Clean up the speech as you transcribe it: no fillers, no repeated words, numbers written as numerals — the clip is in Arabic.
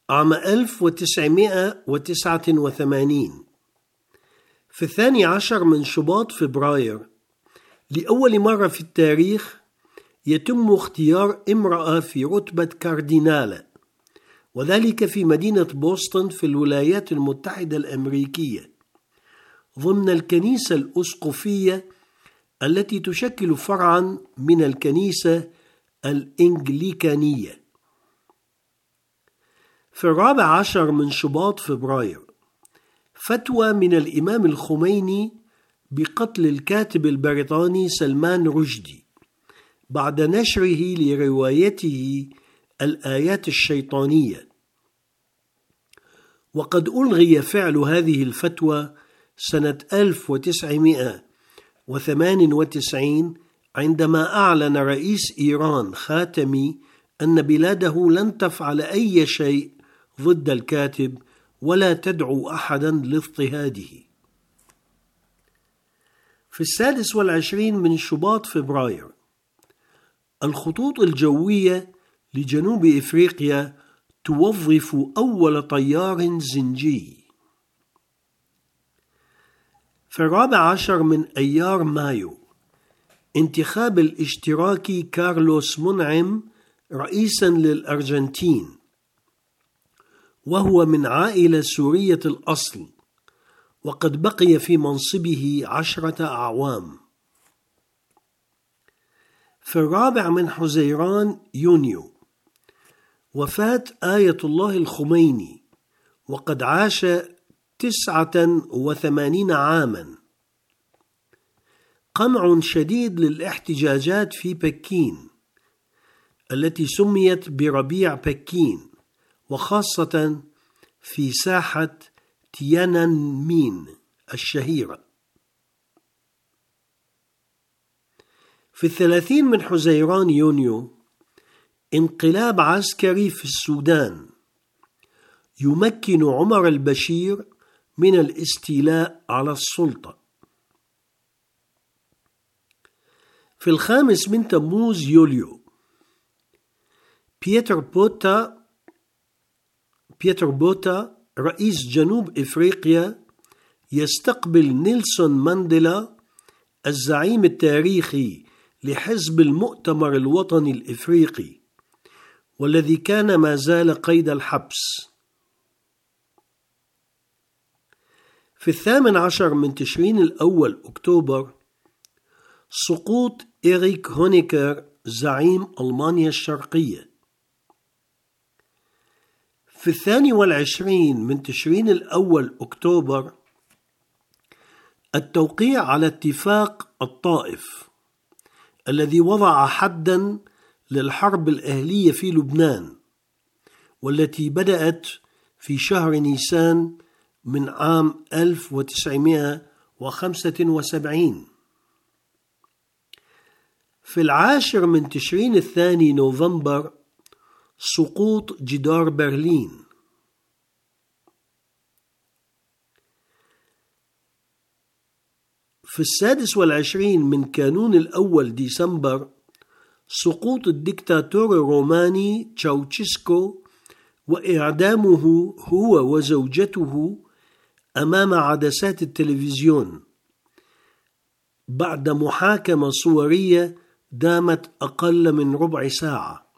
عام 1989 في 12 من شباط فبراير لأول مرة في التاريخ يتم اختيار امرأة في رتبة كاردينالة، وذلك في مدينة بوسطن في الولايات المتحدة الأمريكية ضمن الكنيسة الأسقفية التي تشكل فرعا من الكنيسة الإنجليكانية. في 14 من شباط فبراير فتوى من الإمام الخميني بقتل الكاتب البريطاني سلمان رشدي بعد نشره لروايته الآيات الشيطانية، وقد ألغي فعل هذه الفتوى سنة 1998 عندما أعلن رئيس إيران خاتمي أن بلاده لن تفعل أي شيء ضد الكاتب ولا تدعو أحدا لاضطهاده. في 26 من شباط فبراير الخطوط الجوية لجنوب إفريقيا توظف أول طيار زنجي. في 14 من أيار مايو انتخاب الاشتراكي كارلوس منعم رئيسا للأرجنتين، وهو من عائلة سورية الأصل وقد بقي في منصبه 10 أعوام. في 4 من حزيران يونيو وفاة آية الله الخميني وقد عاش 89 عاما. قمع شديد للاحتجاجات في بكين التي سميت بربيع بكين، وخاصة في ساحة تيانانمين الشهيرة. في 30 من حزيران يونيو انقلاب عسكري في السودان يمكن عمر البشير من الاستيلاء على السلطة. في 5 من تموز يوليو بيتر بوتا رئيس جنوب إفريقيا يستقبل نيلسون مانديلا الزعيم التاريخي لحزب المؤتمر الوطني الإفريقي، والذي كان ما زال قيد الحبس. في 18 من تشرين الأول أكتوبر سقوط إريك هونيكر زعيم ألمانيا الشرقية. في 22 من تشرين الأول أكتوبر التوقيع على اتفاق الطائف الذي وضع حدا للحرب الأهلية في لبنان، والتي بدأت في شهر نيسان من عام 1975. في 10 من تشرين الثاني نوفمبر سقوط جدار برلين. في 26 من كانون الأول ديسمبر سقوط الدكتاتور الروماني تشاوشيسكو وإعدامه هو وزوجته أمام عدسات التلفزيون بعد محاكمة صورية دامت أقل من ربع ساعة.